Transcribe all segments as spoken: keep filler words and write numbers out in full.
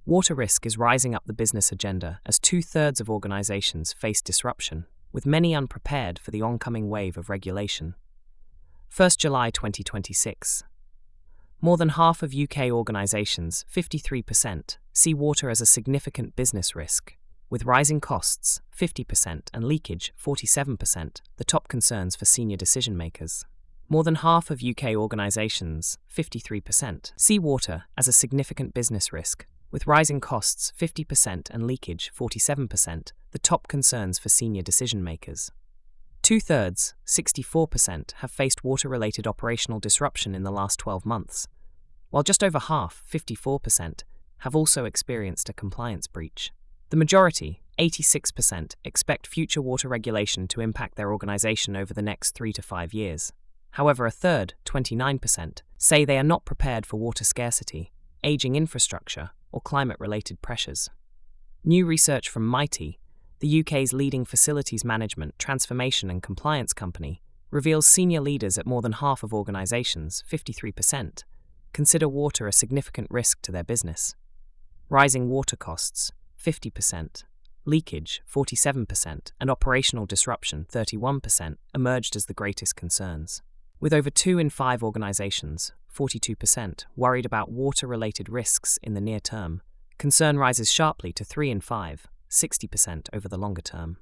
Water risk is rising up the business agenda as two-thirds of organizations face disruption, with many unprepared for the oncoming wave of regulation. first of July twenty twenty-six. More than half of U K organizations, fifty-three percent, see water as a significant business risk, with rising costs, fifty percent, and leakage, forty-seven percent, the top concerns for senior decision-makers. More than half of U K organizations, fifty-three percent, see water as a significant business risk, with rising costs, fifty percent, and leakage, forty-seven percent, the top concerns for senior decision-makers. Two-thirds, sixty-four percent, have faced water-related operational disruption in the last twelve months, while just over half, fifty-four percent, have also experienced a compliance breach. The majority, eighty-six percent, expect future water regulation to impact their organization over the next three to five years. However, a third, twenty-nine percent, say they are not prepared for water scarcity, aging infrastructure, or climate-related pressures. New research from Mitie, the U K's leading facilities management, transformation and compliance company, reveals senior leaders at more than half of organizations, fifty-three percent, consider water a significant risk to their business. Rising water costs, fifty percent, leakage, forty-seven percent, and operational disruption, thirty-one percent, emerged as the greatest concerns. With over two in five organizations, forty-two percent, worried about water-related risks in the near term, concern rises sharply to three in five, sixty percent, over the longer term.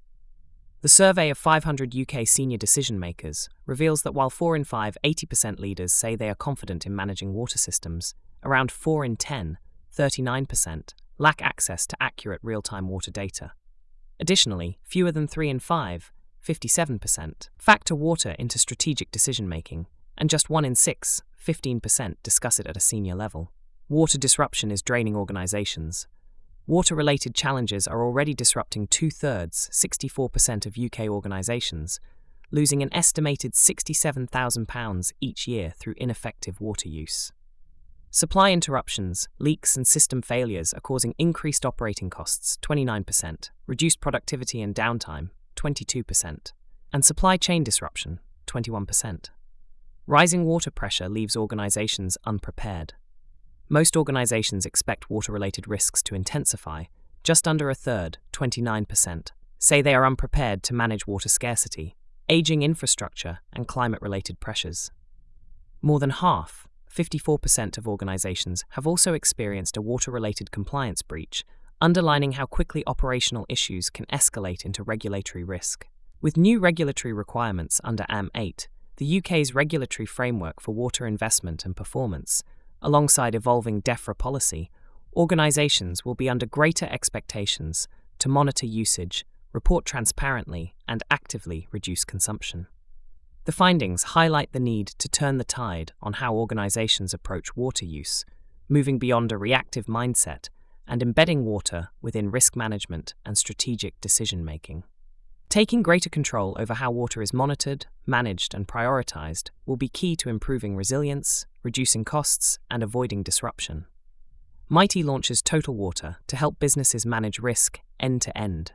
The survey of five hundred U K senior decision-makers reveals that while four in five, eighty percent leaders say they are confident in managing water systems, around four in ten, thirty-nine percent, lack access to accurate real-time water data. Additionally, fewer than three in five, fifty-seven percent, factor water into strategic decision-making, and just one in six, fifteen percent, discuss it at a senior level. Water disruption is draining organizations. Water-related challenges are already disrupting two-thirds, sixty-four percent, of U K organizations, losing an estimated sixty-seven thousand pounds each year through ineffective water use. Supply interruptions, leaks and system failures are causing increased operating costs, twenty-nine percent, reduced productivity and downtime, twenty-two percent, and supply chain disruption, twenty-one percent. Rising water pressure leaves organizations unprepared. Most organizations expect water-related risks to intensify. Just under a third, twenty-nine percent, say they are unprepared to manage water scarcity, aging infrastructure, and climate-related pressures. More than half, fifty-four percent, of organizations have also experienced a water-related compliance breach, underlining how quickly operational issues can escalate into regulatory risk. With new regulatory requirements under A M eight, the U K's regulatory framework for water investment and performance, alongside evolving DEFRA policy, organizations will be under greater expectations to monitor usage, report transparently, and actively reduce consumption. The findings highlight the need to turn the tide on how organizations approach water use, moving beyond a reactive mindset and embedding water within risk management and strategic decision-making. Taking greater control over how water is monitored, managed, and prioritized will be key to improving resilience, reducing costs, and avoiding disruption. Mitie launches Total Water to help businesses manage risk end-to-end.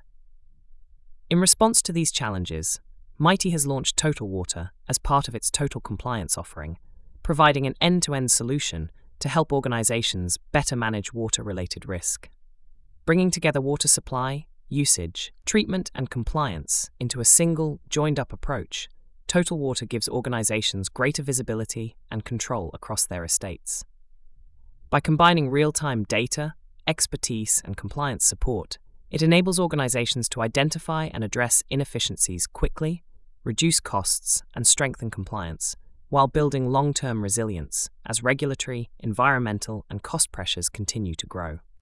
In response to these challenges, Mitie has launched Total Water as part of its Total Compliance offering, providing an end-to-end solution to help organizations better manage water-related risk. Bringing together water supply, usage, treatment, and compliance into a single, joined-up approach, Total Water gives organizations greater visibility and control across their estates. By combining real-time data, expertise, and compliance support, it enables organizations to identify and address inefficiencies quickly, reduce costs, and strengthen compliance, while building long-term resilience as regulatory, environmental, and cost pressures continue to grow.